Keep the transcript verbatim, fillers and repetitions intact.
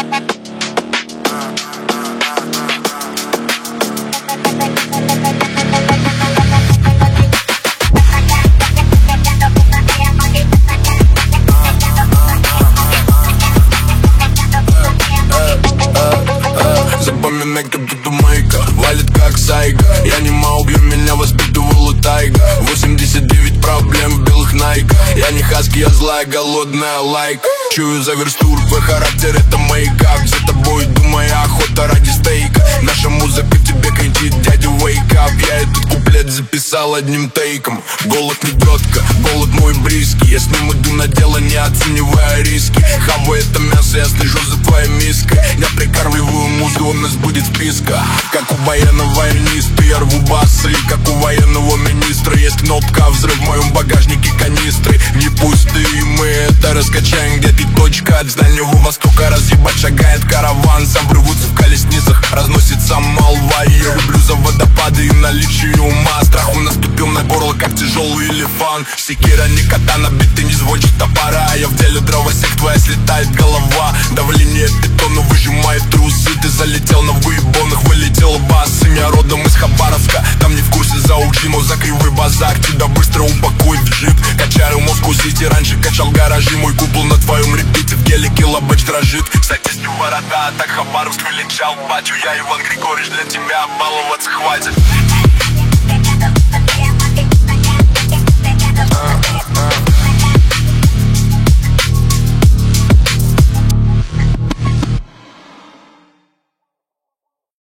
Запоминай, как будто майка валит как сайга. Я не маугли, меня воспитывала тайга. Восемьдесят девять проблем в белых найках. Я не хаски, я злая, голодная лайка. Чую за версту, твой характер это мейкап. За тобой иду, моя охота ради стейка. Наша музыка в тебе кричит, дядя wake up. Я этот куплет записал одним тейком. Голод не тетка, голод мой близкий. Я с ним иду на дело, не оценивая риски. Хаваю это мясо, я слежу за твоей миской. Я прикармливаю музу, у нас будет списка. Как у военного войниста, я рву басы. Как у военного министра, есть кнопка взрыв в моем багажнике канистры. Не пустые, мы это раскачаем. Где ты точка от дальнего востока? Разъебать шагает караван. Сам рвутся в колесницах, разносится молва. Я люблю за водопады и наличие ума. Страху наступил на горло, как тяжелый элефант. Секира не катана, биты не звучит топора. Я в деле дровосек, твоя слетает голова. Давление бетона выжимает трусы. Ты залетел на выебонах, вылетел басом. Я родом из Хабаровска, там не в курсе заучи, но за кривой базар тебя быстро упакует в джип. Качаю Москву-Сити, раньше качал гаражи. Мой купол на твоем репите, в гелике лобач дрожит. Статистю ворота, так Хабаровск величал батю. Я Иван Григорьевич, для тебя баловаться хватит.